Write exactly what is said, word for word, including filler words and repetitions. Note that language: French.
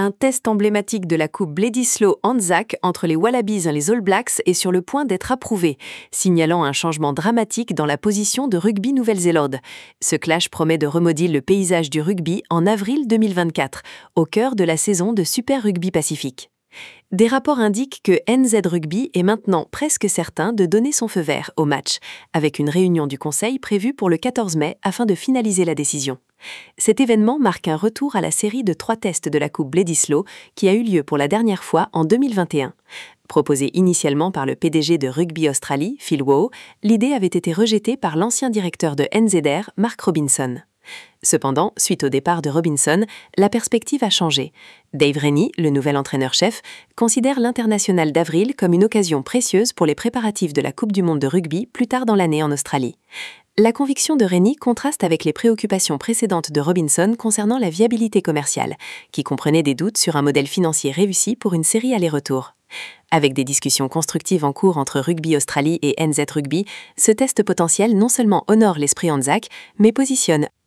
Un test emblématique de la Coupe Bledisloe Anzac entre les Wallabies et les All Blacks est sur le point d'être approuvé, signalant un changement dramatique dans la position de rugby Nouvelle-Zélande. Ce clash promet de remodeler le paysage du rugby en avril deux mille vingt-quatre, au cœur de la saison de Super Rugby Pacifique. Des rapports indiquent que N Z Rugby est maintenant presque certain de donner son feu vert au match, avec une réunion du Conseil prévue pour le quatorze mai afin de finaliser la décision. Cet événement marque un retour à la série de trois tests de la Coupe Bledisloe qui a eu lieu pour la dernière fois en deux mille vingt et un. Proposée initialement par le P D G de Rugby Australie, Phil Waugh, l'idée avait été rejetée par l'ancien directeur de N Z R, Mark Robinson. Cependant, suite au départ de Robinson, la perspective a changé. Dave Rennie, le nouvel entraîneur-chef, considère l'international d'avril comme une occasion précieuse pour les préparatifs de la Coupe du monde de rugby plus tard dans l'année en Australie. La conviction de Rennie contraste avec les préoccupations précédentes de Robinson concernant la viabilité commerciale, qui comprenait des doutes sur un modèle financier réussi pour une série aller-retour. Avec des discussions constructives en cours entre Rugby Australie et N Z Rugby, ce test potentiel non seulement honore l'esprit Anzac, mais positionne